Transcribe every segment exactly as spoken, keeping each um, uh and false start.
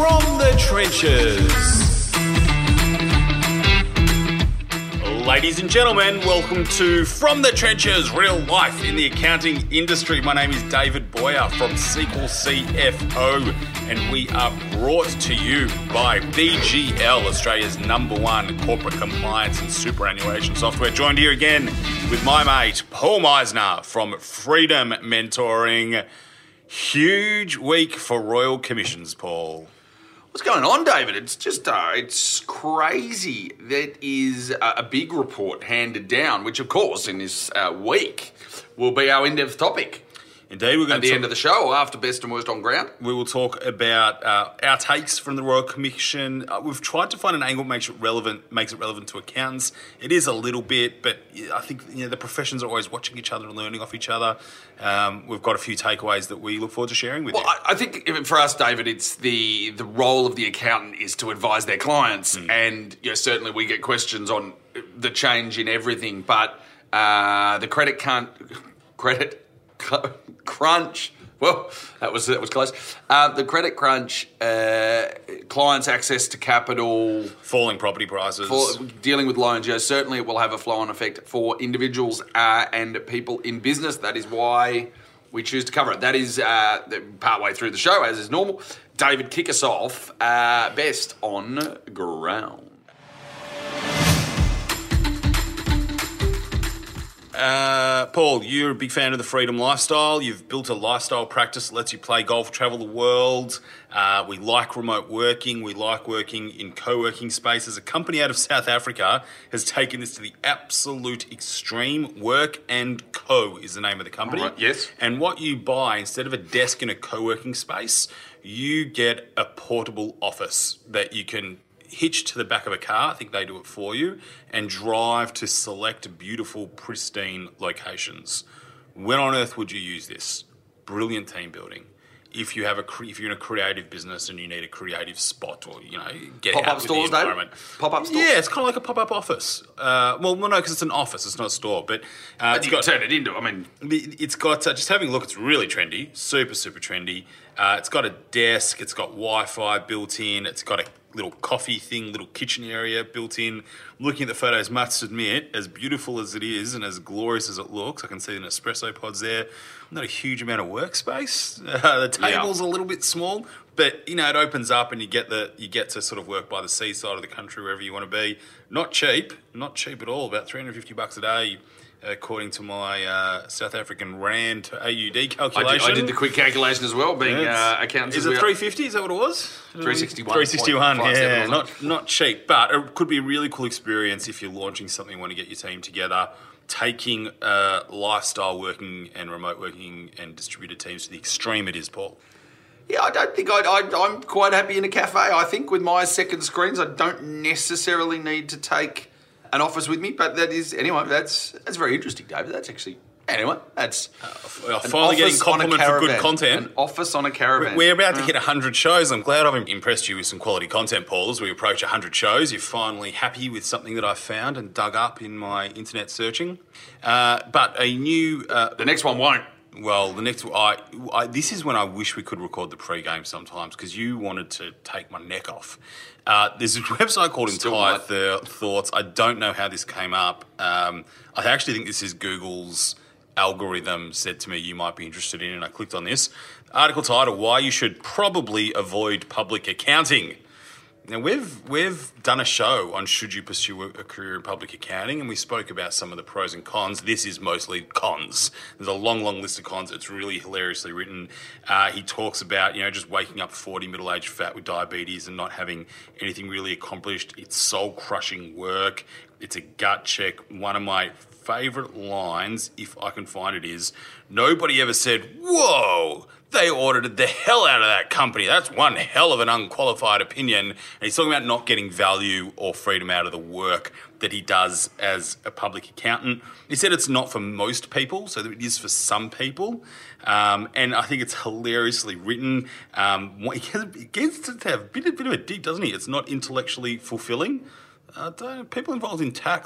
From the trenches. Ladies and gentlemen, welcome to From the Trenches, real life in the accounting industry. My name is David Boyer from Sequel C F O, and we are brought to you by B G L, Australia's number one corporate compliance and superannuation software. Joined here again with my mate, Paul Meisner from Freedom Mentoring. Huge week for Royal Commissions, Paul. What's going on, David? It's just, uh, it's crazy. That is a, a big report handed down, which, of course, in this uh, week will be our in-depth topic. Indeed, we're going at the to end of the show, after Best and Worst on Ground. We will talk about uh, our takes from the Royal Commission. Uh, we've tried to find an angle that makes it relevant, makes it relevant to accountants. It is a little bit, but I think you know the professions are always watching each other and learning off each other. Um, we've got a few takeaways that we look forward to sharing with well, you. Well, I, I think for us, David, it's the the role of the accountant is to advise their clients, mm. and you know, certainly we get questions on the change in everything, but uh, the credit can't credit crunch. Well, that was that was close. Uh, the credit crunch, uh, clients' access to capital, falling property prices, for dealing with loans. Yeah, certainly it will have a flow-on effect for individuals uh, and people in business. That is why we choose to cover it. That is uh, partway through the show, as is normal. David, kick us off. Uh, best on ground. Uh, Paul, you're a big fan of the freedom lifestyle. You've built a lifestyle practice that lets you play golf, travel the world. Uh, we like remote working. We like working in co-working spaces. A company out of South Africa has taken this to the absolute extreme. Work and Co is the name of the company. All right, yes. And what you buy, instead of a desk in a co-working space, you get a portable office that you can hitch to the back of a car, I think they do it for you, and drive to select beautiful, pristine locations. When on earth would you use this? Brilliant team building. If you have a if you're in a creative business and you need a creative spot, or you know, get pop out up with stores, the environment. Pop up stores. Yeah, it's kind of like a pop up office. Uh, well, well, no, because it's an office, it's not a store. But, uh, but it's you got, can turn it into. I mean, it's got uh, just having a look. It's really trendy, super super trendy. Uh, it's got a desk. It's got Wi-Fi built in. It's got a little coffee thing, little kitchen area built in. Looking at the photos, must admit, as beautiful as it is and as glorious as it looks, I can see an espresso pods there. Not a huge amount of workspace. Uh, the table's yeah. a little bit small, but you know it opens up and you get the you get to sort of work by the seaside of the country, wherever you want to be. Not cheap, not cheap at all. About three hundred fifty bucks a day, according to my uh, South African rand to A U D calculation. I did, I did the quick calculation as well, being yeah, uh, accountants. Is it three fifty? Is that what it was? three sixty-one. three sixty-one, yeah. Not, not cheap, but it could be a really cool experience if you're launching something, want to get your team together, taking uh, lifestyle working and remote working and distributed teams to the extreme it is, Paul. Yeah, I don't think I'd, I'd, I'm quite happy in a cafe. I think with my second screens, I don't necessarily need to take an office with me, but that is anyway. That's that's very interesting, David. That's actually anyway. That's uh, finally getting compliment for good content. An office on a caravan. We're about to hit one hundred shows. I'm glad I've impressed you with some quality content, Paul. As we approach one hundred shows, you're finally happy with something that I found and dug up in my internet searching. Uh, but a new uh, the next one won't. Well, the next I, I this is when I wish we could record the pre-game sometimes because you wanted to take my neck off. Uh, there's a website called Entire Th- Thoughts. I don't know how this came up. Um, I actually think this is Google's algorithm said to me you might be interested in, and I clicked on this. Article title, Why You Should Probably Avoid Public Accounting. Now, we've we've done a show on should you pursue a career in public accounting, and we spoke about some of the pros and cons. This is mostly cons. There's a long, long list of cons. It's really hilariously written. Uh, he talks about, you know, just waking up forty, middle-aged fat with diabetes and not having anything really accomplished. It's soul-crushing work. It's a gut check. One of my favourite lines, if I can find it, is, nobody ever said, whoa, they audited the hell out of that company. That's one hell of an unqualified opinion. And he's talking about not getting value or freedom out of the work that he does as a public accountant. He said it's not for most people, so that it is for some people. Um, and I think it's hilariously written. Um, he gets to have a bit, a bit of a dig, doesn't he? It's not intellectually fulfilling. Uh, don't, people involved in tax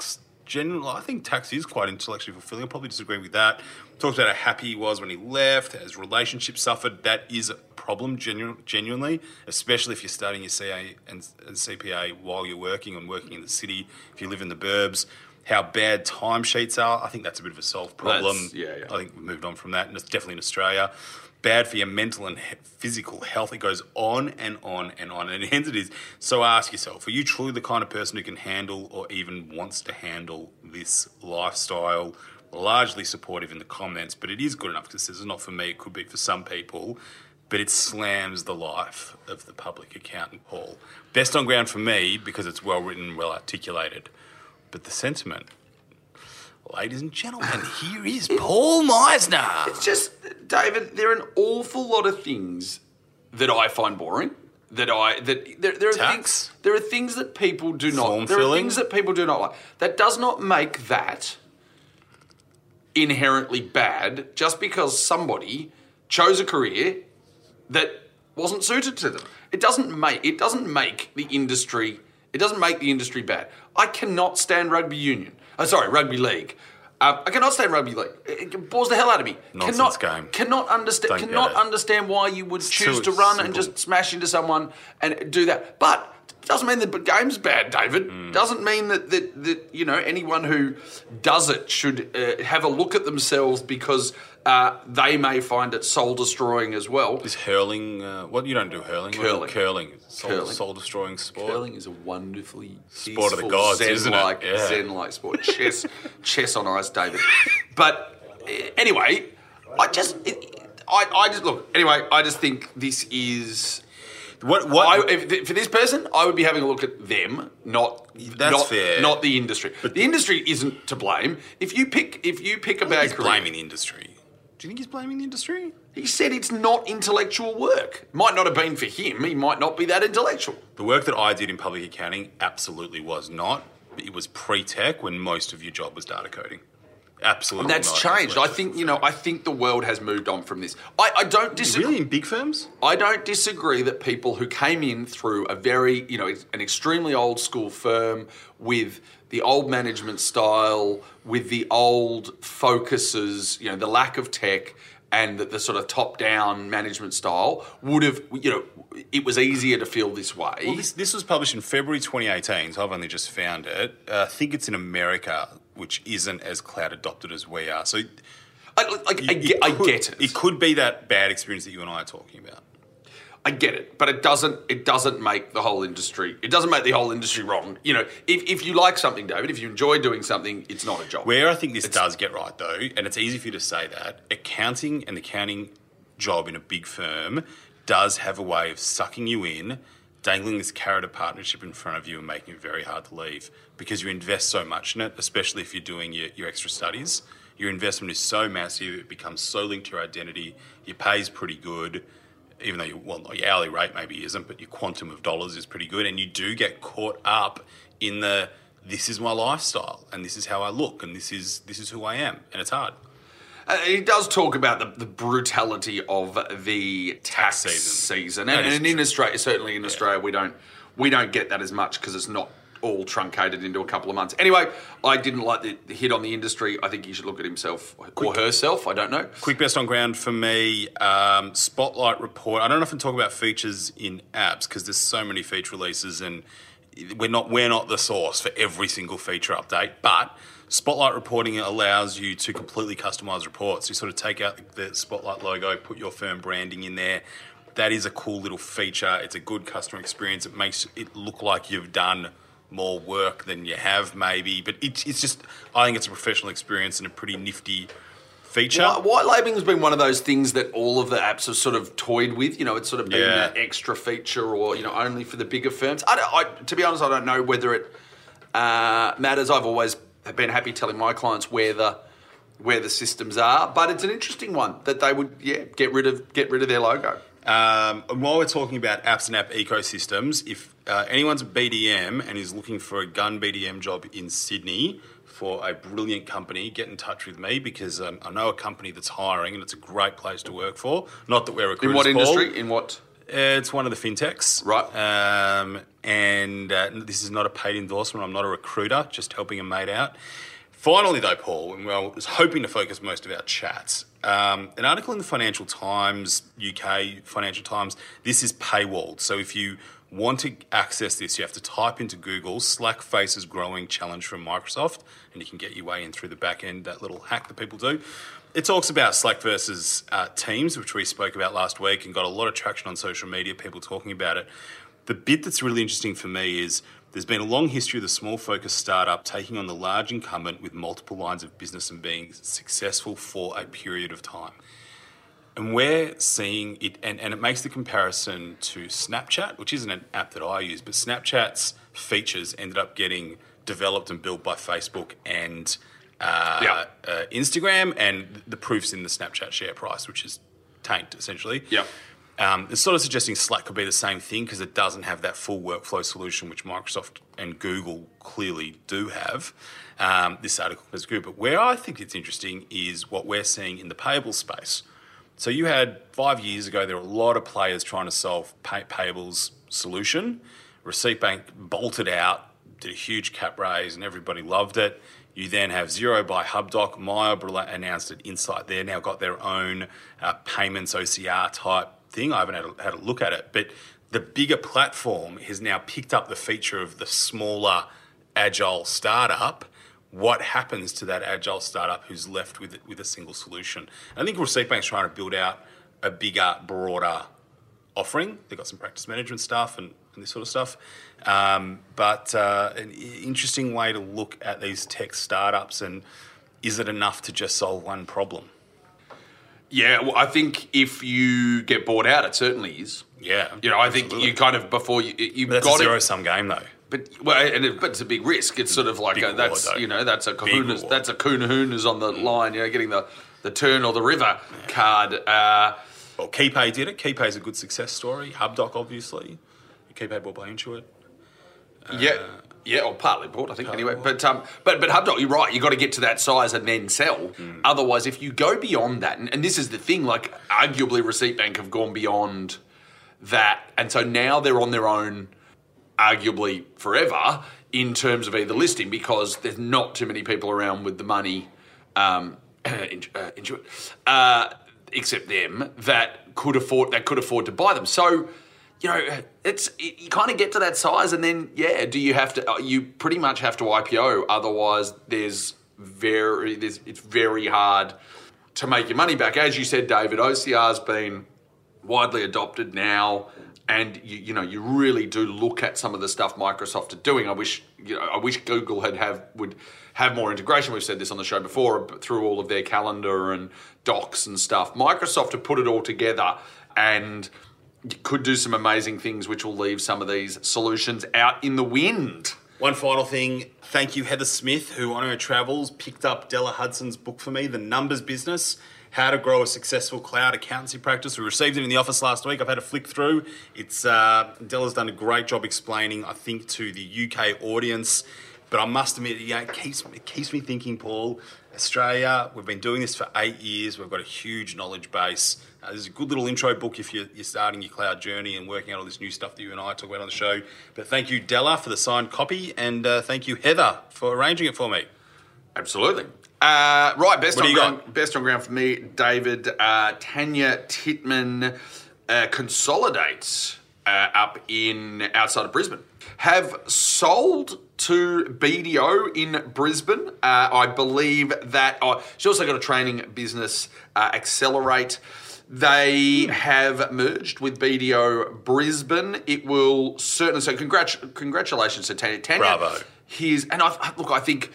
generally, I think tax is quite intellectually fulfilling. I probably disagree with that. Talked about how happy he was when he left, how his relationship suffered. That is a problem, genu- genuinely, especially if you're studying your C A and, and C P A while you're working and working in the city, if you live in the burbs. How bad timesheets are, I think that's a bit of a solved problem. Yeah, yeah. I think we've moved on from that, and it's definitely in Australia. Bad for your mental and he- physical health. It goes on and on and on. And in the end it is. So ask yourself, are you truly the kind of person who can handle or even wants to handle this lifestyle? Largely supportive in the comments, but it is good enough because this is not for me. It could be for some people. But it slams the life of the public accountant, Paul. Best on ground for me because it's well written, well articulated. But the sentiment... Ladies and gentlemen, here is Paul Meisner. It's just, David, there are an awful lot of things that I find boring. That I that there, there are Tax? things there are things that people do not. Form there filling? are things that people do not like. That does not make that inherently bad just because somebody chose a career that wasn't suited to them. It doesn't make it doesn't make the industry it doesn't make the industry bad. I cannot stand rugby union. Oh, sorry, rugby league. Um, I cannot stand rugby league. It, it bores the hell out of me. Nonsense cannot, game. Cannot understand. Don't Cannot get it. understand why you would It's choose too to run simple. and just smash into someone and do that. But it doesn't mean that the game's bad, David. Mm. Doesn't mean that, that that you know anyone who does it should uh, have a look at themselves because uh, they may find it soul destroying as well. Is hurling... Uh, what, you don't do hurling? Curling. What is it? Curling. Soul, Curling. soul-destroying sport. Curling is a wonderfully Sport of the peaceful, gods, isn't it? Zen-like, Yeah. Zen-like sport. Chess, chess on ice, David. But uh, anyway, I just, it, I, I just look. Anyway, I just think this is. What... what I, if, for this person, I would be having a look at them, not That's not, fair. not the industry. But the industry isn't to blame. If you pick, if you pick a bad he's career, blaming the industry. Do you think he's blaming the industry? he said it's not intellectual work. Might not have been for him. He might not be that intellectual. The work that I did in public accounting absolutely was not. It was pre-tech when most of your job was data coding. Absolutely And that's not. changed. I think, you know, I think the world has moved on from this. I, I don't disagree. Really, in big firms? I don't disagree that people who came in through a very, you know, an extremely old school firm with the old management style, with the old focuses, you know, the lack of tech and the, the sort of top-down management style would have, you know, it was easier to feel this way. Well, this, this was published in February twenty eighteen, so I've only just found it. Uh, I think it's in America, which isn't as cloud adopted as we are. So I, like, I, get, I could, get it. It could be that bad experience that you and I are talking about. I get it, but it doesn't. It doesn't make the whole industry. It doesn't make the whole industry wrong. You know, if, if you like something, David, if you enjoy doing something, it's not a job. Where I think this does get right, though, and it's easy for you to say that, accounting and accounting job in a big firm does have a way of sucking you in, dangling this carrot of partnership in front of you and making it very hard to leave because you invest so much in it, especially if you're doing your, your extra studies. Your investment is so massive, it becomes so linked to your identity, your pay's pretty good, even though you, well, your hourly rate maybe isn't, but your quantum of dollars is pretty good, and you do get caught up in the, this is my lifestyle, and this is how I look, and this is this is who I am, and it's hard. Uh, he does talk about the, the brutality of the tax, season. season, That and, is and in true. Australia, certainly in Australia, we don't we don't get that as much because it's not all truncated into a couple of months. Anyway, I didn't like the, the hit on the industry. I think he should look at himself or herself. I don't know. Quick best on ground for me, um, Spotlight report. I don't often talk about features in apps because there's so many feature releases and we're not we're not the source for every single feature update, but Spotlight reporting allows you to completely customize reports. You sort of take out the Spotlight logo, put your firm branding in there. That is a cool little feature. It's a good customer experience. It makes it look like you've done more work than you have maybe, but it, it's just, I think it's a professional experience and a pretty nifty feature. White, white labelling has been one of those things that all of the apps have sort of toyed with. You know, it's sort of been Yeah. that extra feature or, you know, only for the bigger firms. I, don't, I To be honest, I don't know whether it uh, matters. I've always been happy telling my clients where the where the systems are, but it's an interesting one that they would, yeah, get rid of get rid of their logo. Um, and while we're talking about apps and app ecosystems, if uh, anyone's a B D M and is looking for a gun B D M job in Sydney for a brilliant company, get in touch with me because um, I know a company that's hiring and it's a great place to work for. Not that we're recruiters, In what Paul. industry? In what? Uh, It's one of the fintechs. Right. Um, and uh, this is not a paid endorsement. I'm not a recruiter, just helping a mate out. Finally, though, Paul, and I was hoping to focus most of our chats, um, an article in the Financial Times, U K Financial Times, this is paywalled. So if you want to access this, you have to type into Google Slack faces growing challenge from Microsoft, and you can get your way in through the back end, that little hack that people do. It talks about Slack versus uh, Teams, which we spoke about last week and got a lot of traction on social media, people talking about it. The bit that's really interesting for me is there's been a long history of the small focused startup taking on the large incumbent with multiple lines of business and being successful for a period of time. And we're seeing it, and, and it makes the comparison to Snapchat, which isn't an app that I use, but Snapchat's features ended up getting developed and built by Facebook and uh, yeah. uh, Instagram, and the proof's in the Snapchat share price, which is tanked, essentially. Yeah. Um, it's sort of suggesting Slack could be the same thing because it doesn't have that full workflow solution, which Microsoft and Google clearly do have. Um, this article is good. But where I think it's interesting is what we're seeing in the payable space. So you had five years ago, there were a lot of players trying to solve pay- payables solution. Receipt Bank bolted out, did a huge cap raise, and everybody loved it. You then have Xero by HubDoc. MyOB announced it. Insight there now got their own uh, payments O C R type thing. I haven't had a, had a look at it, but the bigger platform has now picked up the feature of the smaller agile startup. What happens to that agile startup who's left with with a single solution? And I think Receipt Bank's trying to build out a bigger, broader offering. They've got some practice management stuff and, and this sort of stuff. Um, but uh, an interesting way to look at these tech startups, and is it enough to just solve one problem? Yeah, well, I think if you get bought out, it certainly is. Yeah. You know, I think absolutely. you kind of, before you, you've But that's got a it. zero-sum game, though. But well, and it, but it's a big risk. It's sort of like Big a, reward, that's though. you know that's a Big kahuna's reward. that's a kahuna's on the line. You know, getting the, the turn or the river card. Uh, Well, KeyPay did it. KeyPay's a good success story. HubDoc, obviously. KeyPay bought by Intuit. Uh, yeah, yeah, or partly bought, I think. Partly Anyway, bought. but um, but but HubDoc, you're right. You got to get to that size and then sell. Mm. Otherwise, if you go beyond that, and, and this is the thing, like arguably Receipt Bank have gone beyond that, and so now they're on their own, arguably forever, in terms of either listing, because there's not too many people around with the money, um, into, uh, into it, uh, except them that could afford that could afford to buy them. So, you know, it's it, you kind of get to that size, and then yeah, do you have to? You pretty much have to I P O, otherwise there's very there's it's very hard to make your money back. As you said, David, O C R's been widely adopted now. And you, you know, you really do look at some of the stuff Microsoft are doing. I wish, you know, I wish Google had have would have more integration. We've said this on the show before, through all of their calendar and docs and stuff. Microsoft have put it all together and could do some amazing things, which will leave some of these solutions out in the wind. One final thing. Thank you, Heather Smith, who on her travels picked up Della Hudson's book for me, The Numbers Business, How to Grow a Successful Cloud Accountancy Practice. We received it in the office last week. I've had a flick through. It's uh, Della's done a great job explaining, I think, to the U K audience. But I must admit, yeah, it keeps, it keeps me thinking, Paul, Australia, we've been doing this for eight years. We've got a huge knowledge base. Uh, there's a good little intro book if you're, you're starting your cloud journey and working out all this new stuff that you and I talk about on the show. But thank you, Della, for the signed copy. And uh, thank you, Heather, for arranging it for me. Absolutely. Uh, right, best What on do you ground. got? Best on ground for me, David. Uh, Tanya Titman uh, consolidates uh, up in outside of Brisbane. Have sold to B D O in Brisbane. Uh, I believe that uh, she also got a training business, uh, Accelerate. They have merged with B D O Brisbane. It will certainly. So, congrat- congratulations to Tanya. Tanya, Bravo. Here's and I look. I think.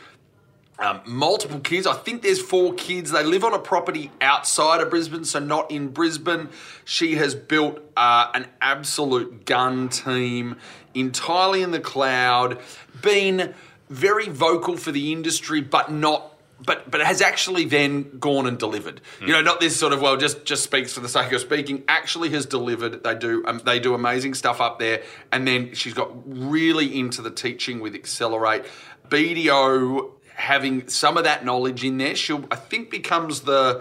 Um, multiple kids. I think there's four kids. They live on a property outside of Brisbane, so not in Brisbane. She has built uh, an absolute gun team entirely in the cloud, been very vocal for the industry, but not, but but has actually then gone and delivered. Mm. You know, not this sort of well, just just speaks for the sake of speaking. Actually, has delivered. They do um, they do amazing stuff up there, and then she's got really into the teaching with Accelerate. B D O. Having some of that knowledge in there, she'll I think becomes the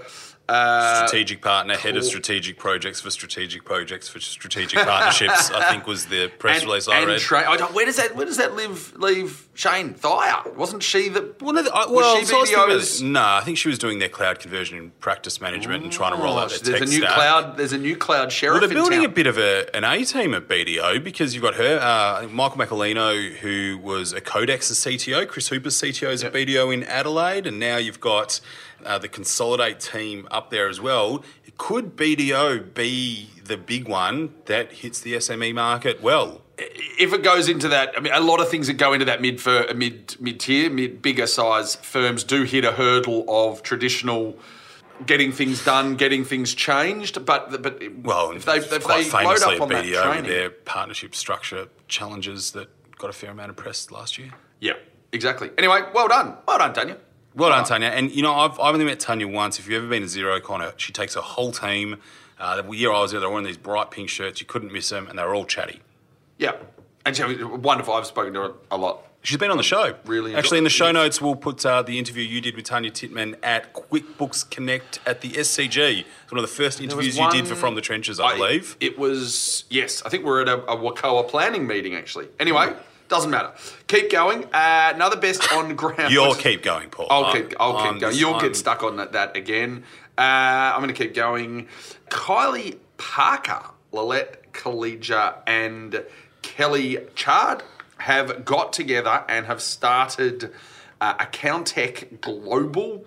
Uh, strategic partner, cool. Head of strategic projects for strategic projects for strategic partnerships. I think was the press and, release I and read. Tra- I don't, where does that where does that live leave Shane Thayer? Wasn't she the? Well, no, I, well was she B D O's? no, I think she was doing their cloud conversion and practice management oh, and trying to roll out their there's tech a new stack. cloud. There's a new cloud sheriff. Well, they're building in a bit of a, an A team at B D O because you've got her, uh, Michael Macalino, who was a Codex's C T O, Chris Hooper's C T O is yep. at B D O in Adelaide, and now you've got uh, the Consolidate team up there as well. Could B D O be the big one that hits the S M E market well? If it goes into that, I mean, a lot of things that go into that mid for mid mid tier, mid bigger size firms do hit a hurdle of traditional getting things done, getting things changed. But but well, if they if quite they famously load up on at B D O that training, with their partnership structure challenges that got a fair amount of press last year. Yeah, exactly. Anyway, well done, well done, Tanya. Well done, Tanya. And, you know, I've, I've only met Tanya once. If you've ever been to XeroCon, she takes a whole team. Uh, the year I was there, they were wearing these bright pink shirts. You couldn't miss them, and they were all chatty. Yeah. And she was wonderful. I've spoken to her a lot. She's been on the show. Really? Actually, in the show notes, we'll put uh, the interview you did with Tanya Titman at QuickBooks Connect at the S C G. It's one of the first interviews you did for From the Trenches, I, I believe. It was, yes. I think we're at a, a Wakoa planning meeting, actually. Anyway... Doesn't matter. Keep going. Uh, another best on ground. You'll keep going, Paul. I'll keep. I'll I'm keep going. just, You'll I'm... get stuck on that, that again. Uh, I'm going to keep going. Kylie Parker, Lillette Collegia, and Kelly Chard have got together and have started uh, Accountech Global,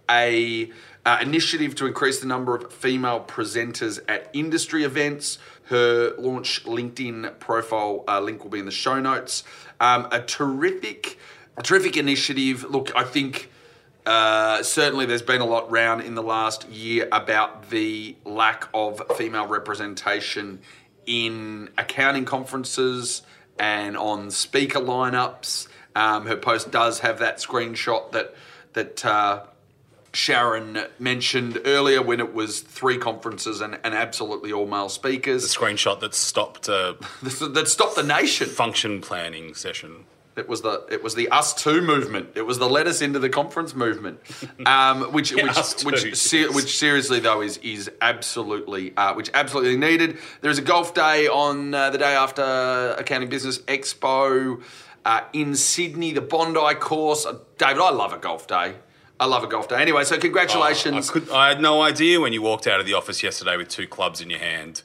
a uh, initiative to increase the number of female presenters at industry events. Her launch LinkedIn profile uh, link will be in the show notes. Um, a terrific, a terrific initiative. Look, I think uh, certainly there's been a lot round in the last year about the lack of female representation in accounting conferences and on speaker lineups. Um, her post does have that screenshot that that. Uh, Sharon mentioned earlier when it was three conferences and, and absolutely all male speakers. The screenshot that stopped uh, that stopped the nation function planning session. It was the it was the Us Too movement. It was the let us into the conference movement, um, which yeah, which which, ser- which seriously though is is absolutely uh, which absolutely needed. There is a golf day on uh, the day after Accounting Business Expo uh, in Sydney, the Bondi course. Uh, David, I love a golf day. I love a golf day. Anyway, so congratulations. Oh, I, could, I had no idea when you walked out of the office yesterday with two clubs in your hand.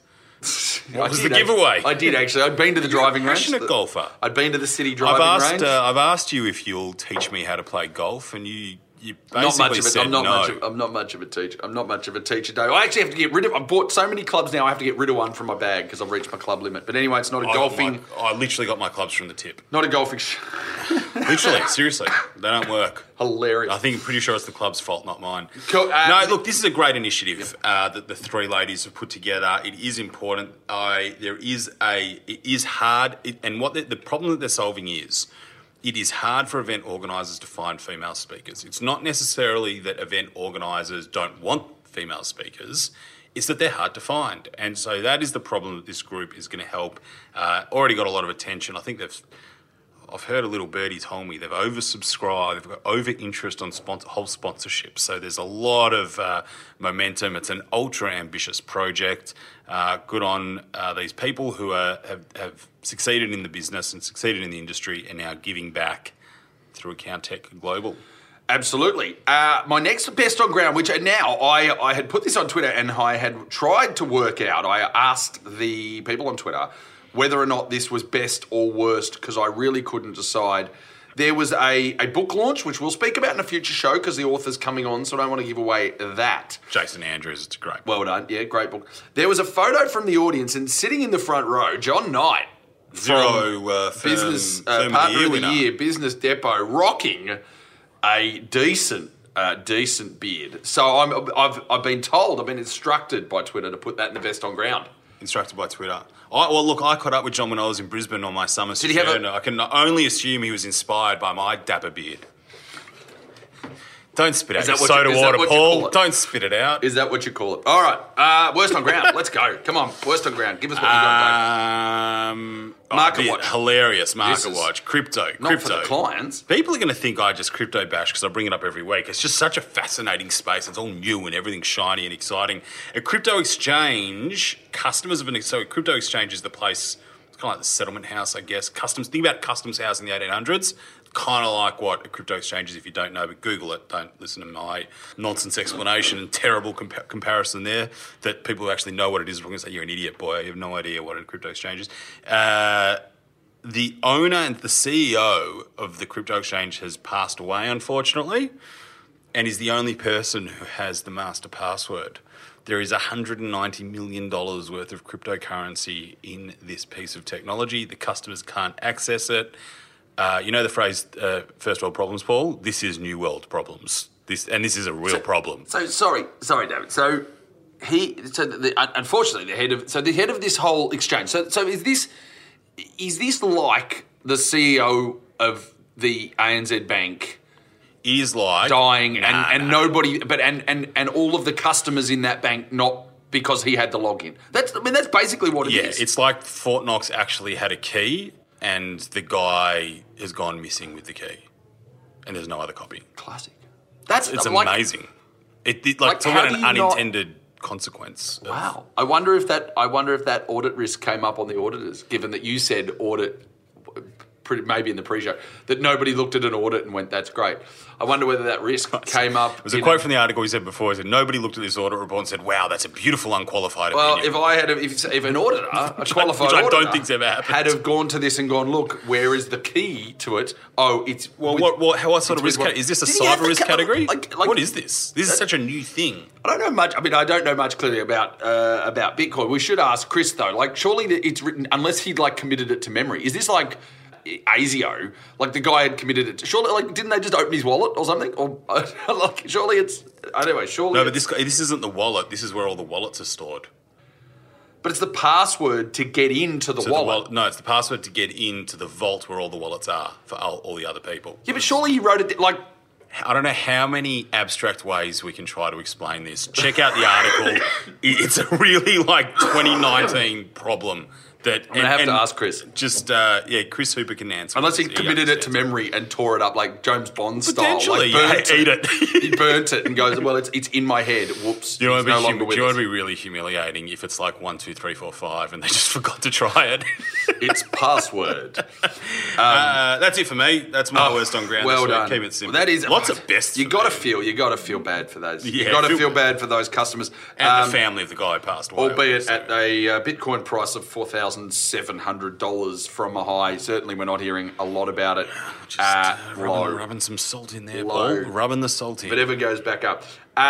What was the giveaway? I did actually. I'd been to the You're driving a range. passionate golfer. I'd been to the city driving I've asked, range. Uh, I've asked you if you'll teach me how to play golf, and you you basically not much of it. said I'm not no. much. Of, I'm not much of a teacher. I'm not much of a teacher, Dave. I actually have to get rid of. I bought so many clubs now. I have to get rid of one from my bag because I've reached my club limit. But anyway, it's not a I golfing. My, I literally got my clubs from the tip. Not a golfing. Literally, seriously, they don't work. Hilarious. I think I'm pretty sure it's the club's fault, not mine. Cool. Uh, no, look, this is a great initiative uh, that the three ladies have put together. It is important. I there is a it is hard, it, and what the, the problem that they're solving is, it is hard for event organisers to find female speakers. It's not necessarily that event organisers don't want female speakers. It's that they're hard to find, and so that is the problem that this group is going to help. Uh, already got a lot of attention. I think they've. I've heard a little birdie told me they've oversubscribed, they've got over interest on sponsor, whole sponsorship. So there's a lot of uh, momentum. It's an ultra ambitious project. Uh, good on uh, these people who are, have, have succeeded in the business and succeeded in the industry and now giving back through Accountech Global. Absolutely. Uh, my next best on ground, which now I, I had put this on Twitter and I had tried to work out. I asked the people on Twitter whether or not this was best or worst, because I really couldn't decide. There was a, a book launch, which we'll speak about in a future show because the author's coming on, so I don't want to give away that. Jason Andrews, it's a great book. Well done. Yeah, great book. There was a photo from the audience, and sitting in the front row, John Knight, Zero uh, firm, business uh, firm partner of the year, of the year, Business Depot, rocking a decent, uh, decent beard. So I'm, I've, I've been told, I've been instructed by Twitter to put that in the best on ground. Instructed by Twitter. I, well, look, I caught up with John when I was in Brisbane on my summer Did he have sojourn. a- I can only assume he was inspired by my dapper beard. Don't spit out Is your that what you- soda is that water, what you Paul. call it? Don't spit it out. Is that what you call it? All right. Uh, worst on ground. Let's go. Come on. Worst on ground. Give us what you got. Um, Market oh, the Watch. Hilarious Market This is Watch. Crypto. Not crypto. for the clients. People are going to think I just crypto bash because I bring it up every week. It's just such a fascinating space. It's all new and everything's shiny and exciting. A crypto exchange, customers of an so a crypto exchange is the place. It's kind of like the settlement house, I guess. Customs. Think about Customs House in the eighteen hundreds. Kind of like what a crypto exchange is if you don't know, but Google it. Don't listen to my nonsense explanation and terrible compa- comparison there that people who actually know what it is are going to say, you're an idiot, boy. You have no idea what a crypto exchange is. Uh, the owner and the C E O of the crypto exchange has passed away, unfortunately, and is the only person who has the master password. There is one hundred ninety million dollars worth of cryptocurrency in this piece of technology. The customers can't access it. Uh, you know the phrase uh, first world problems, Paul? This is new world problems. This And this is a real So- problem. So sorry, sorry, David. So he, so the, the, unfortunately, the head of, so the head of this whole exchange. So, so is this, is this like the C E O of the A N Z Bank It is like... dying Nah, and, and nah. nobody, but and, and and all of the customers in that bank not because he had the login. That's, I mean, that's basically what it Yeah, is. it's like Fort Knox actually had a key and the guy has gone missing with the key and there's no other copy. Classic. That's It's like, amazing. It, it like, like, talk how about do an you not- unintended consequence. of- Wow. I wonder if that I wonder if that audit risk came up on the auditors, given that you said audit pretty, maybe in the pre-show, that nobody looked at an audit and went, that's great. I wonder whether that risk came up. It was a in quote from the article he said before. He said, nobody looked at this audit report and said, wow, that's a beautiful unqualified Well, opinion. if I had, a, if, if an auditor, a qualified which I don't auditor, think's ever happened. had have gone to this and gone, look, where is the key to it? Oh, it's Well, with- what, what, what sort of it's risk? with Cat- is this a Did he have cyber the risk ca- category? like- like- what is this? This is such a new thing. I don't know much. I mean, I don't know much clearly about uh, about Bitcoin. We should ask Chris though. Like, surely that it's written unless he'd like committed it to memory. Is this like A S I O? Like the guy had committed it. To, surely, like, didn't they just open his wallet or something? Or like, surely it's anyway. Surely, No, but it's- this this isn't the wallet. This is where all the wallets are stored. but it's the password to get into the So the wallet. wallet, no, it's the password to get into the vault where all the wallets are for all, all the other people. Yeah, but surely he wrote it like. I don't know how many abstract ways we can try to explain this. Check out the article. It's a really like twenty nineteen problem that I'm gonna have to ask Chris. Just uh, yeah, Chris Hooper can answer. Unless he He committed it to understands. memory and tore it up like James Bond style. Potentially, like burnt yeah, eat it. he burnt it and goes, well, it's it's in my head. Whoops. You know, He's what no would be, longer hum- with do you know us. what would be really humiliating if it's like one, two, three, four, five, and they just forgot to try it. It's password. uh, that's it for me. That's my worst on ground. Well this week. done. Keep it simple. Well, that is lots of best. You for got to me. feel. You got to feel bad for those. you Yeah, got to feel- feel bad for those customers. and Um, the family of the guy who passed away. albeit so. at a uh, Bitcoin price of four thousand seven hundred dollars from a high. Certainly, we're not hearing a lot about it. Just uh, uh, low. rubbing, rubbing some salt in there, Low. Paul. Rubbing the salt in. If it ever goes back up.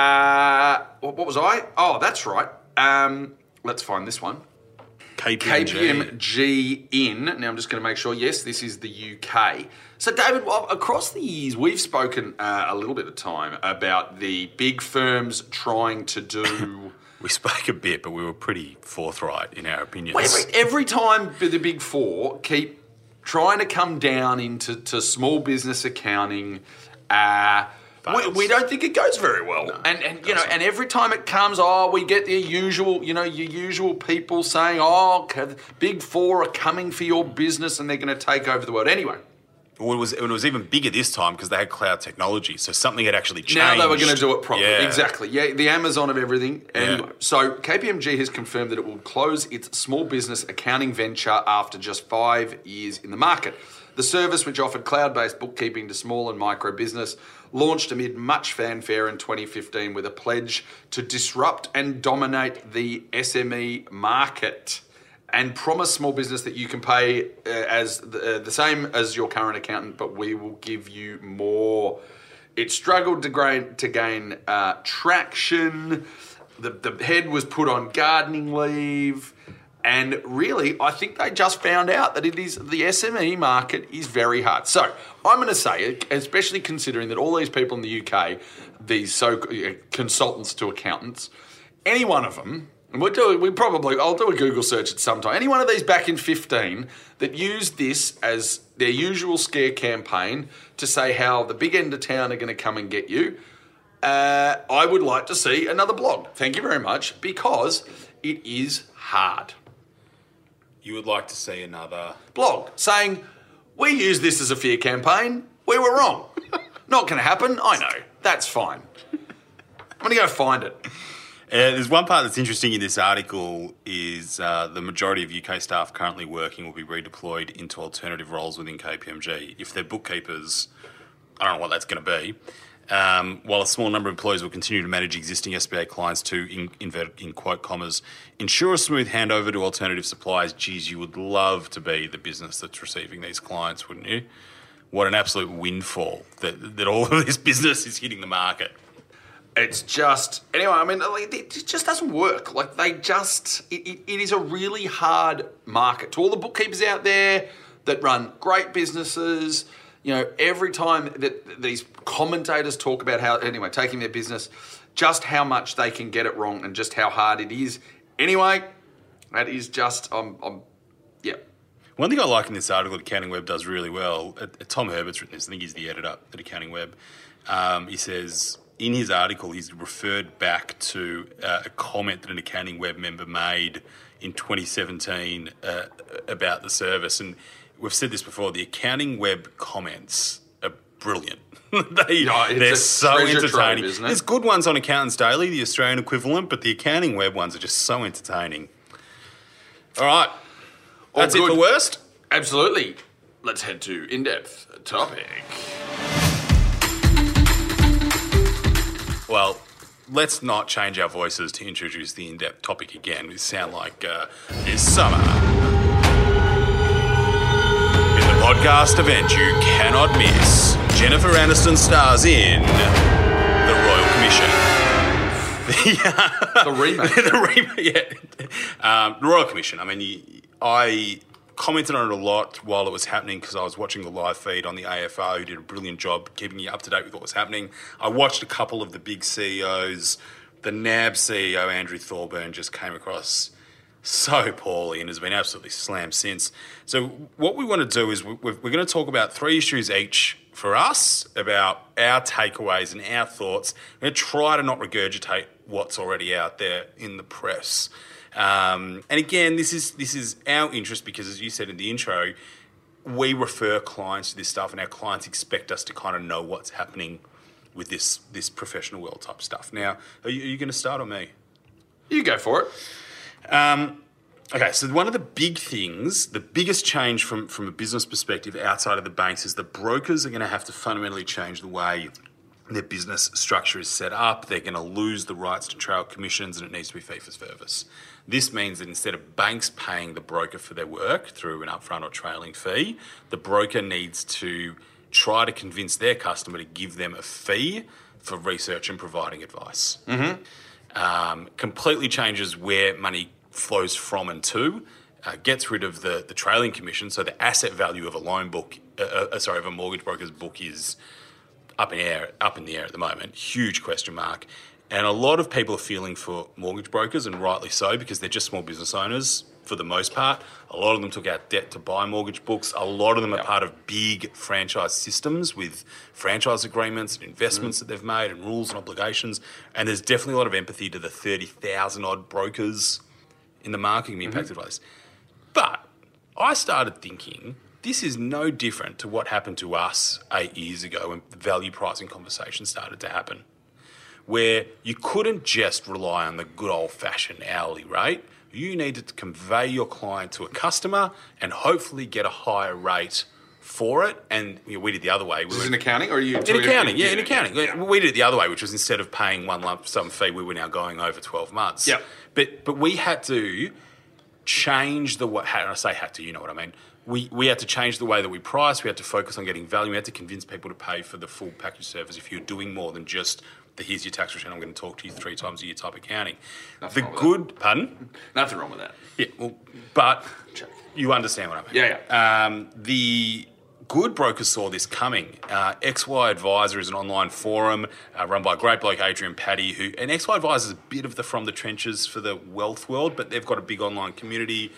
Uh, what, what was I? Oh, that's right. Um, let's find this one. K P M G. K P M G in. Now I'm just going to make sure. Yes, this is the U K. So, David, well, across the years, we've spoken uh, a little bit of time about the big firms trying to do. We spoke a bit, but we were pretty forthright in our opinions. Well, every, every time the big four keep trying to come down into to small business accounting. Uh, we, Fails. we don't think it goes very well, No, and and you know, doesn't. and every time it comes, oh, we get the usual, you know, your usual people saying, oh, okay, big four are coming for your business and they're going to take over the world. Anyway, Well, it was it was even bigger this time because they had cloud technology, so something had actually changed. now they were going to do it properly. Yeah. Exactly. Yeah, the Amazon of everything. Anyway, Yeah. so K P M G has confirmed that it will close its small business accounting venture after just five years in the market. The service, which offered cloud-based bookkeeping to small and micro business, launched amid much fanfare in twenty fifteen with a pledge to disrupt and dominate the S M E market and promise small business that you can pay uh, as the, uh, the same as your current accountant, but we will give you more. It struggled to gain, to gain uh, traction. The, the head was put on gardening leave. And really, I think they just found out that it is the S M E market is very hard. So I'm going to say, especially considering that all these people in the U K, these so consultants to accountants, any one of them, and we'll do we probably I'll do a Google search at some time. Any one of these back in fifteen that used this as their usual scare campaign to say how the big end of town are going to come and get you. Uh, I would like to see another blog. Thank you very much, because it is hard. You would like to see another blog saying, we used this as a fear campaign. We were wrong. Not going to happen. I know. That's fine. I'm going to go find it. Uh, there's one part that's interesting in this article is uh, the majority of U K staff currently working will be redeployed into alternative roles within K P M G. If they're bookkeepers, I don't know what that's going to be. Um, while a small number of employees will continue to manage existing S B A clients to, in, in, in quote commas, ensure a smooth handover to alternative suppliers. Geez, you would love to be the business that's receiving these clients, wouldn't you? What an absolute windfall that, that all of this business is hitting the market. It's just, anyway, I mean, it just doesn't work. Like, they just, it, it, it is a really hard market. To all the bookkeepers out there that run great businesses, you know, every time that these commentators talk about how, anyway, taking their business, just how much they can get it wrong and just how hard it is. Anyway, that is just, um, um, yeah. One thing I like in this article that Accounting Web does really well, uh, Tom Herbert's written this, I think he's the editor at Accounting Web. Um, he says, in his article, he's referred back to uh, a comment that an Accounting Web member made in twenty seventeen uh, about the service. And we've said this before, the Accounting Web comments are brilliant. they, no, they're so entertaining. Trove, isn't it? There's good ones on Accountants Daily, the Australian equivalent, but the Accounting Web ones are just so entertaining. All right. All That's good. it for worst? Absolutely. Let's head to in-depth topic. Well, let's not change our voices to introduce the in-depth topic again. We sound like uh, it's summer. In the podcast event you cannot miss, Jennifer Aniston stars in The Royal Commission. The remake. the remake, yeah. Um, the Royal Commission. I mean, you, I commented on it a lot while it was happening because I was watching the live feed on the A F R, who did a brilliant job keeping you up to date with what was happening. I watched a couple of the big C E Os. The N A B C E O, Andrew Thorburn, just came across so poorly and has been absolutely slammed since. So what we want to do is we're, we're going to talk about three issues each for us, about our takeaways and our thoughts. We're going to try to not regurgitate what's already out there in the press. Um, and again, this is this is our interest because, as you said in the intro, we refer clients to this stuff and our clients expect us to kind of know what's happening with this this professional world type stuff. Now, are you, are you going to start on me? You go for it. Um, okay, so one of the big things, the biggest change from, from a business perspective outside of the banks is that brokers are going to have to fundamentally change the way their business structure is set up. They're going to lose the rights to trail commissions and it needs to be fee for service. This means that instead of banks paying the broker for their work through an upfront or trailing fee, the broker needs to try to convince their customer to give them a fee for research and providing advice. Mm-hmm. Um, completely changes where money flows from and to, uh, gets rid of the, the trailing commission, so the asset value of a loan book, uh, uh, sorry, of a mortgage broker's book is up in air, up in the air at the moment. Huge question mark. And a lot of people are feeling for mortgage brokers, and rightly so, because they're just small business owners for the most part. A lot of them took out debt to buy mortgage books. A lot of them Yep. are part of big franchise systems with franchise agreements and investments mm. that they've made and rules and obligations. And there's definitely a lot of empathy to the thirty thousand odd brokers in the market being impacted mm-hmm. by this. But I started thinking, this is no different to what happened to us eight years ago when the value pricing conversation started to happen, where you couldn't just rely on the good old-fashioned hourly rate. You needed to convey your client to a customer and hopefully get a higher rate for it. And you know, we did the other way. We Is this were, in accounting or are you... in accounting, yeah, in yeah, accounting. Yeah. We did it the other way, which was instead of paying one lump sum fee, we were now going over twelve months. Yep. But but we had to change the way, and I say had to, you know what I mean. We we had to change the way that we price. We had to focus on getting value. We had to convince people to pay for the full package service if you're doing more than just the here's your tax return, I'm going to talk to you three times a year type accounting. Nothing the wrong with good, that. pardon? Nothing wrong with that. Yeah, well, but Check. you understand what I mean. Yeah, yeah. Um, the good brokers saw this coming. Uh, X Y Advisor is an online forum uh, run by a great bloke, Adrian Paddy, who, and X Y Advisor is a bit of the from the trenches for the wealth world, but they've got a big online community.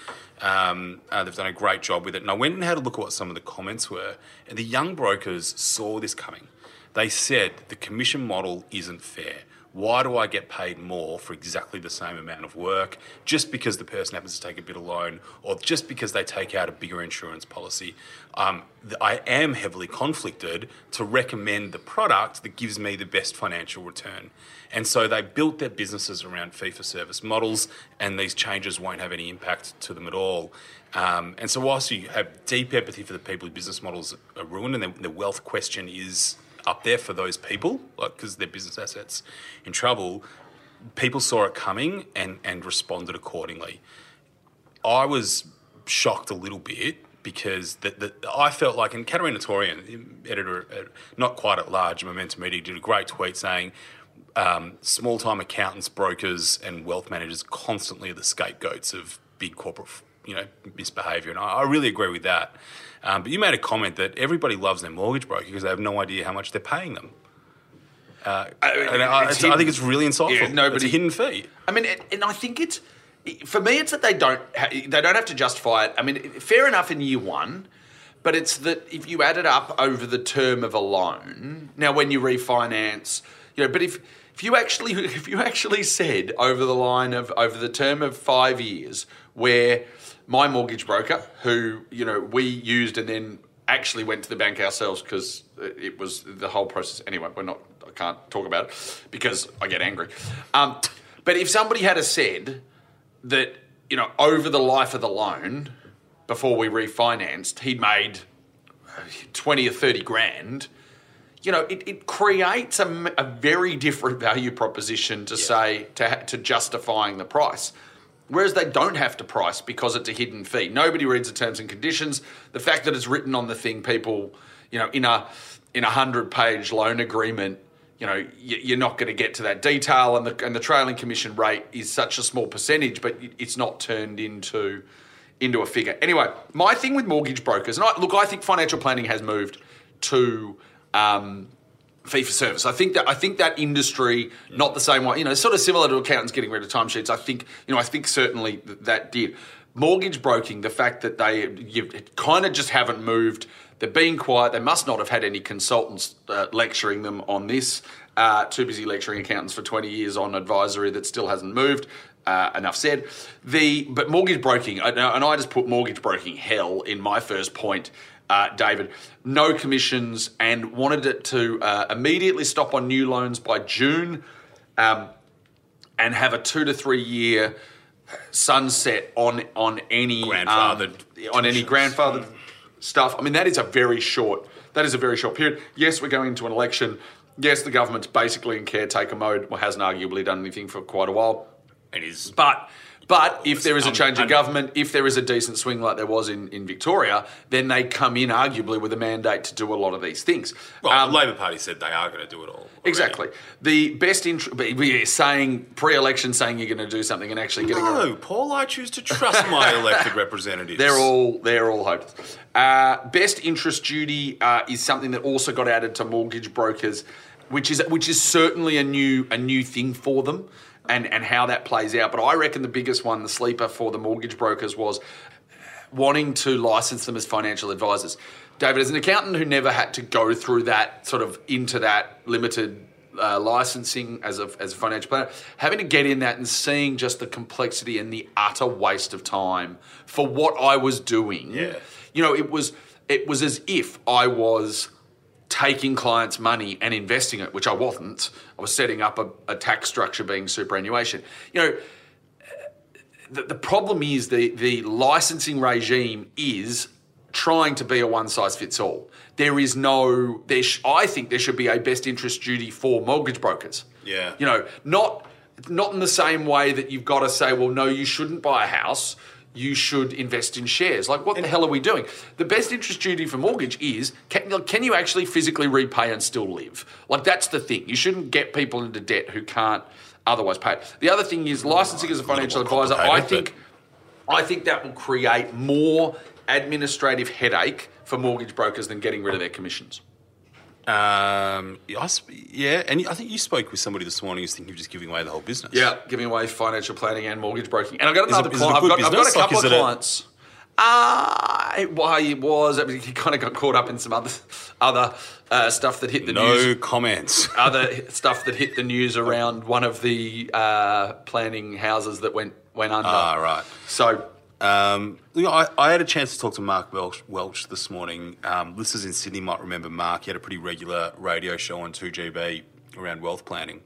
Um, uh, they've done a great job with it. And I went and had a look at what some of the comments were, and the young brokers saw this coming. They said the commission model isn't fair. Why do I get paid more for exactly the same amount of work just because the person happens to take a bit of loan or just because they take out a bigger insurance policy? Um, I am heavily conflicted to recommend the product that gives me the best financial return. And so they built their businesses around fee-for-service models, and these changes won't have any impact to them at all. Um, and so whilst you have deep empathy for the people whose business models are ruined and the, the wealth question is up there for those people, like because their business assets in trouble, people saw it coming and, and responded accordingly. I was shocked a little bit because the, the, I felt like, and Katerina Torian, editor, at, not quite at large, Momentum Media, did a great tweet saying um, small-time accountants, brokers and wealth managers constantly are the scapegoats of big corporate you know, misbehaviour. And I, I really agree with that. Um, but you made a comment that everybody loves their mortgage broker because they have no idea how much they're paying them. Uh, I, and I, it's, I think it's really insightful. Yeah, nobody, it's a hidden fee. I mean, and I think it's, for me, it's that they don't ha- they don't have to justify it. I mean, fair enough in year one, but it's that if you add it up over the term of a loan, now when you refinance, you know, but if if you actually if you actually said over the line of over the term of five years, where my mortgage broker, who, you know, we used and then actually went to the bank ourselves because it was the whole process. Anyway, we're not, I can't talk about it because I get angry. Um, but if somebody had said that, you know, over the life of the loan, before we refinanced, he'd made twenty or thirty grand, you know, it, it creates a, a very different value proposition to yeah. say, to, to justifying the price. Whereas they don't have to price because it's a hidden fee. Nobody reads the terms and conditions. The fact that it's written on the thing, people, you know, in a in a hundred-page loan agreement, you know, you're not going to get to that detail, and the and the trailing commission rate is such a small percentage, but it's not turned into into a figure. Anyway, my thing with mortgage brokers, and I, look, I think financial planning has moved to Um, fee for service. I think that I think that industry, not the same way, you know, sort of similar to accountants getting rid of timesheets. I think, you know, I think certainly that, that did. Mortgage broking, the fact that they you kind of just haven't moved. They're being quiet. They must not have had any consultants uh, lecturing them on this. Uh, too busy lecturing accountants for twenty years on advisory that still hasn't moved. Uh, enough said. The but mortgage broking, and I just put mortgage broking hell in my first point. Uh, David, no commissions, and wanted it to uh, immediately stop on new loans by June, um, and have a two to three year sunset on on any grandfathered um, on any grandfathered stuff. I mean, that is a very short. That is a very short period. Yes, we're going into an election. Yes, the government's basically in caretaker mode. Well, hasn't arguably done anything for quite a while. It is, but. But if there is a change in government, if there is a decent swing like there was in, in Victoria, then they come in arguably with a mandate to do a lot of these things. Well, um, the Labor Party said they are going to do it all. Already. Exactly. The best interest, saying pre-election, saying you're going to do something and actually getting no, it. No, Paul, I choose to trust my elected representatives. They're all they're all hopeless. Uh, best interest duty uh, is something that also got added to mortgage brokers, which is which is certainly a new a new thing for them. And, and how that plays out. But I reckon the biggest one, the sleeper for the mortgage brokers, was wanting to license them as financial advisors. David, as an accountant who never had to go through that sort of into that limited uh, licensing as a, as a financial planner, having to get in that and seeing just the complexity and the utter waste of time for what I was doing. Yeah. You know, it was it was as if I was taking clients' money and investing it, which I wasn't. I was setting up a, a tax structure being superannuation. You know, the, the problem is the, the licensing regime is trying to be a one-size-fits-all. There is no, there sh- I think there should be a best interest duty for mortgage brokers. Yeah. You know, not not in the same way that you've got to say, well, no, you shouldn't buy a house. You should invest in shares. Like, what the hell are we doing? The best interest duty for mortgage is, can, can you actually physically repay and still live? Like, that's the thing. You shouldn't get people into debt who can't otherwise pay it. The other thing is licensing as a financial advisor. I think, I think that will create more administrative headache for mortgage brokers than getting rid of their commissions. Um, I sp- yeah, and I think you spoke with somebody this morning who's thinking of just giving away the whole business. Yeah, giving away financial planning and mortgage broking. And I've got another it, client. I've got, I've got a couple like, of clients. Uh, why it was, I mean, he kind of got caught up in some other other uh, stuff that hit the no news. No comments. Other stuff that hit the news around one of the uh, planning houses that went went under. Ah, right. So, um, you know, I, I had a chance to talk to Mark Welch, Welch this morning. Um, listeners in Sydney might remember Mark. He had a pretty regular radio show on two G B around wealth planning.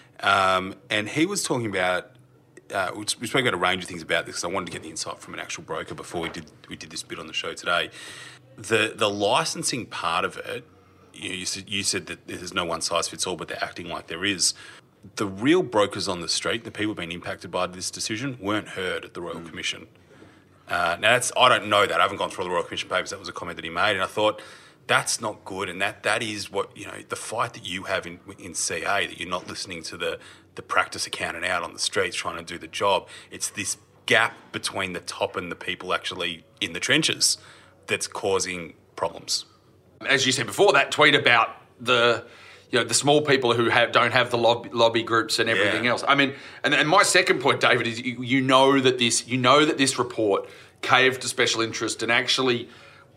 Um, and he was talking about, uh, we spoke about a range of things about this because I wanted to get the insight from an actual broker before we did we did this bit on the show today. The the licensing part of it, you, know, you, said, you said that there's no one size fits all, but they're acting like there is. The real brokers on the street, the people being impacted by this decision, weren't heard at the Royal mm. Commission. Uh, now, that's, I don't know that. I haven't gone through all the Royal Commission papers. That was a comment that he made, and I thought, that's not good, and that that is what, you know, the fight that you have in in C A, that you're not listening to the, the practice accountant out on the streets trying to do the job. It's this gap between the top and the people actually in the trenches that's causing problems. As you said before, that tweet about the, you know, the small people who have, don't have the lobby, lobby groups and everything yeah. else. I mean, and, and my second point, David, is you, you know that this you know that this report caved to special interest and actually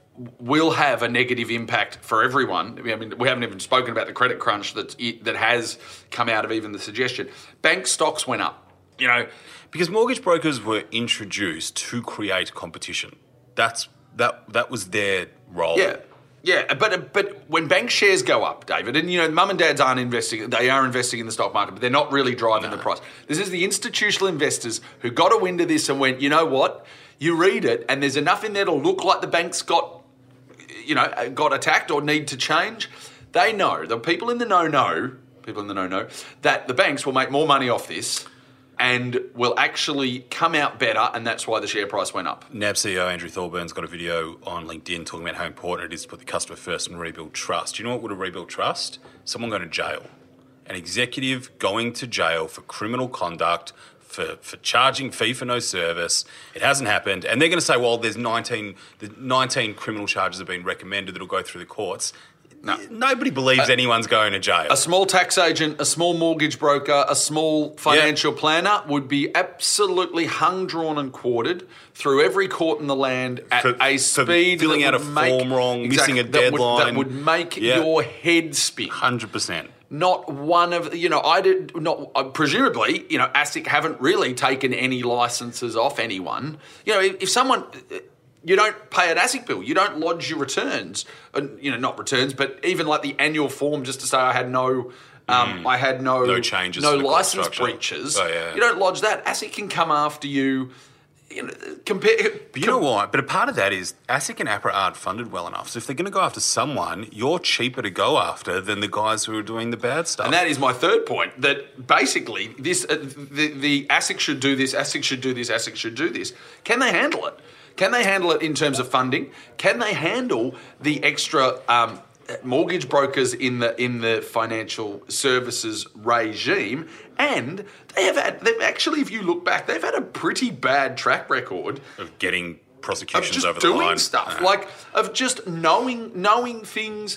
will have a negative impact for everyone. I mean, we haven't even spoken about the credit crunch that that has come out of even the suggestion. Bank stocks went up, you know, because mortgage brokers were introduced to create competition. That's that that was their role. Yeah. Yeah, but but when bank shares go up, David, and you know, mum and dads aren't investing, they are investing in the stock market, but they're not really driving no. the price. This is the institutional investors who got a wind of this and went, you know what? You read it, and there's enough in there to look like the bank's got, you know, got attacked or need to change. They know, the people in the no-no, people in the no-no, that the banks will make more money off this and will actually come out better, and that's why the share price went up. N A B C E O Andrew Thorburn got a video on LinkedIn talking about how important it is to put the customer first and rebuild trust. Do you know what would have rebuilt trust? Someone going to jail. An executive going to jail for criminal conduct, for, for charging fee for no service. It hasn't happened. And they're going to say, well, there's nineteen, the nineteen criminal charges have been recommended that will go through the courts. No. Nobody believes uh, anyone's going to jail. A small tax agent, a small mortgage broker, a small financial yep. planner would be absolutely hung, drawn and quartered through every court in the land at for, a speed filling that out a make, form wrong, exactly, missing a that deadline. Would, that would make yep. your head spin. one hundred percent. Not one of, you know, I did not, uh, presumably, you know, ASIC haven't really taken any licenses off anyone. You know, if, if someone... You don't pay an ASIC bill. You don't lodge your returns. Uh, you know, not returns, but even like the annual form just to say I had no, um, mm. I had no, no changes, no to license breaches. Oh, yeah. You don't lodge that. ASIC can come after you. You know, compare. But you com- know what? But a part of that is ASIC and APRA aren't funded well enough. So if they're going to go after someone, you're cheaper to go after than the guys who are doing the bad stuff. And that is my third point. That basically this, uh, the the ASIC should do this. ASIC should do this. ASIC should do this. Can they handle it? Can they handle it in terms of funding? Can they handle the extra um, mortgage brokers in the in the financial services regime? And they have had, they've actually, if you look back, they've had a pretty bad track record of getting prosecutions of just over the doing line. stuff, uh. like of just knowing knowing things.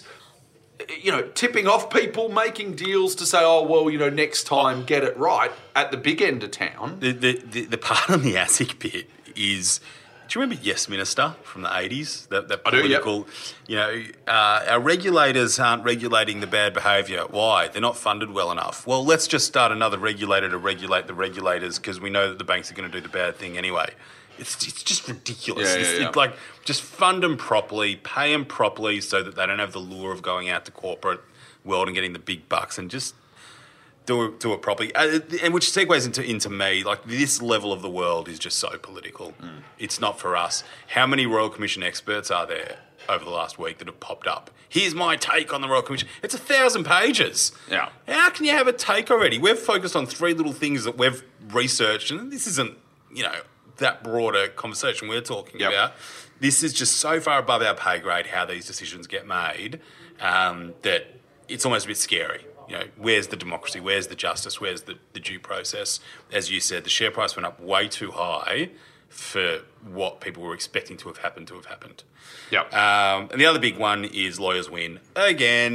You know, tipping off people, making deals to say, oh, well, you know, next time get it right at the big end of town. The the the, the part on the ASIC bit is. Do you remember Yes Minister from the eighties? That, that political, I do, yep. you know, uh, our regulators aren't regulating the bad behaviour. Why? They're not funded well enough. Well, let's just start another regulator to regulate the regulators because we know that the banks are going to do the bad thing anyway. It's it's just ridiculous. Yeah, yeah, it's, yeah. It, like, just fund them properly, pay them properly so that they don't have the lure of going out to corporate world and getting the big bucks and just... Do it, do it properly, uh, and which segues into into me. Like, this level of the world is just so political. Mm. It's not for us. How many Royal Commission experts are there over the last week that have popped up? Here's my take on the Royal Commission. It's a thousand pages. Yeah. How can you have a take already? We've focused on three little things that we've researched, and this isn't, you know, that broader conversation we're talking yep. about. This is just so far above our pay grade how these decisions get made um, that it's almost a bit scary. You know, where's the democracy? Where's the justice? Where's the, the due process? As you said, the share price went up way too high for what people were expecting to have happened to have happened. Yep. Um, and the other big one is lawyers win. Again,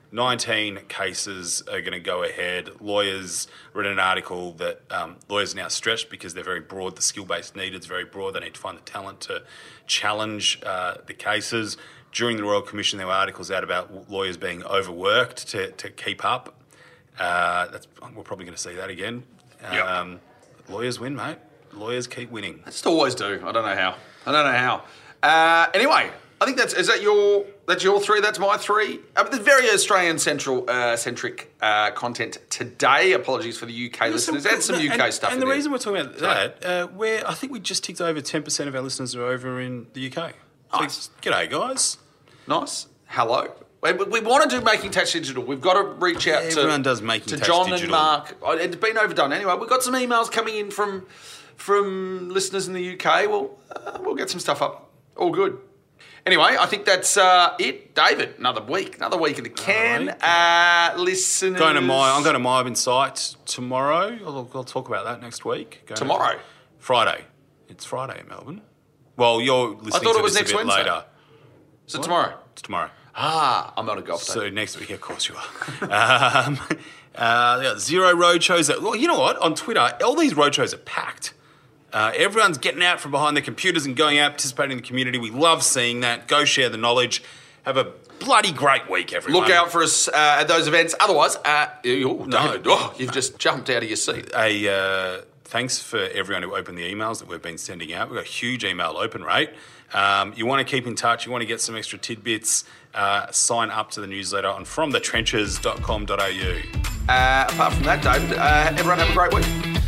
nineteen cases are going to go ahead. Lawyers read an article that um, lawyers are now stretched because they're very broad. The skill-based needed is very broad. They need to find the talent to challenge uh, the cases. During the Royal Commission, there were articles out about lawyers being overworked to, to keep up. Uh, that's, we're probably going to see that again. Yep. Um, lawyers win, mate. Lawyers keep winning. They just always do. I don't know how. I don't know how. Uh, anyway, I think that's is that your that's your three. That's my three. Uh, there's very Australian central uh, centric uh, content today. Apologies for the U K Yeah, listeners some, and some U K and, stuff. And the in reason there. we're talking about that, uh, where I think we just ticked over ten percent of our listeners are over in the U K. Nice. So, g'day, guys. Nice. Hello. We, we want to do Making Tax Digital. We've got to reach out Yeah, to everyone does Making to Tax John Digital. and Mark. Oh, it's been overdone. Anyway, we've got some emails coming in from from listeners in the U K. Well, uh, we'll get some stuff up. All good. Anyway, I think that's uh, it. David, another week. Another week in the can. week. Uh, listeners. Going to my, I'm going to Moab Insight tomorrow. I'll, I'll talk about that next week. Going Tomorrow? To, Friday. It's Friday in Melbourne. Well, you're listening I thought to it was this next a bit Wednesday. later. So What? tomorrow. It's tomorrow. Ah, I'm on a golf day. So next week, of course you are. um, uh, yeah, zero road shows. That, well, you know what? On Twitter, all these road shows are packed. Uh, everyone's getting out from behind their computers and going out, participating in the community. We love seeing that. Go share the knowledge. Have a bloody great week, everyone. Look out for us uh, at those events. Otherwise, uh, oh, No. David, oh, you've just jumped out of your seat. A uh, thanks for everyone who opened the emails that we've been sending out. We've got a huge email open rate. Um, you want to keep in touch. You want to get some extra tidbits. Uh, sign up to the newsletter on from the trenches dot com dot a u. Uh, apart from that, David, uh, everyone have a great week.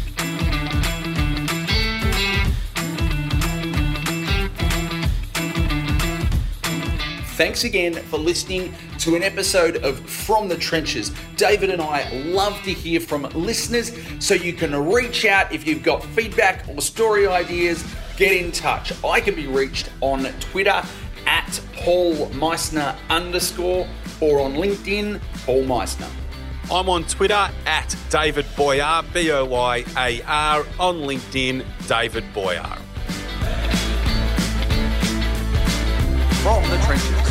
Thanks again for listening to an episode of From the Trenches. David and I love to hear from listeners, so you can reach out if you've got feedback or story ideas. Get in touch. I can be reached on Twitter at Paul Meissner underscore or on LinkedIn, Paul Meissner. I'm on Twitter at David Boyar, B O Y A R, on LinkedIn, David Boyar. From the Trenches.